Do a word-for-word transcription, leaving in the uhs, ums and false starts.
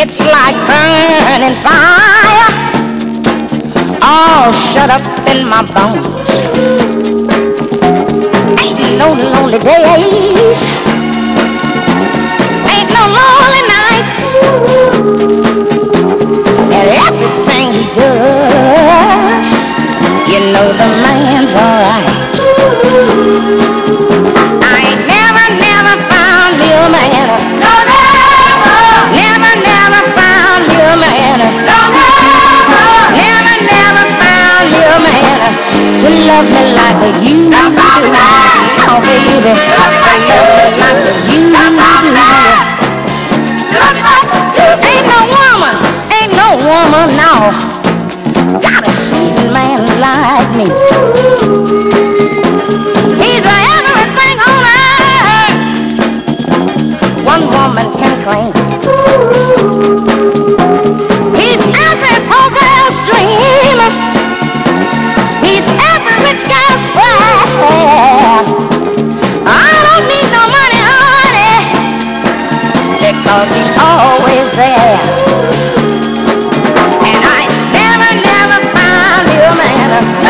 It's like burning fire, all shut up in my bones. Ain't no lonely days, ain't no lonely nights, and everything he does, you know the man's alright. I ain't never, never found me a man. No, never. Never, never found me a man. No, never. Never, never found me a man to love me like you do. Oh, baby, to love me like you do. Ain't no woman, ain't no woman, no, got a sweet man like me. He's everything on earth one woman can claim. He's every poor girl's dream. He's every rich guy's pride. I don't need no money, honey, because he's always there. And I never, never found you a man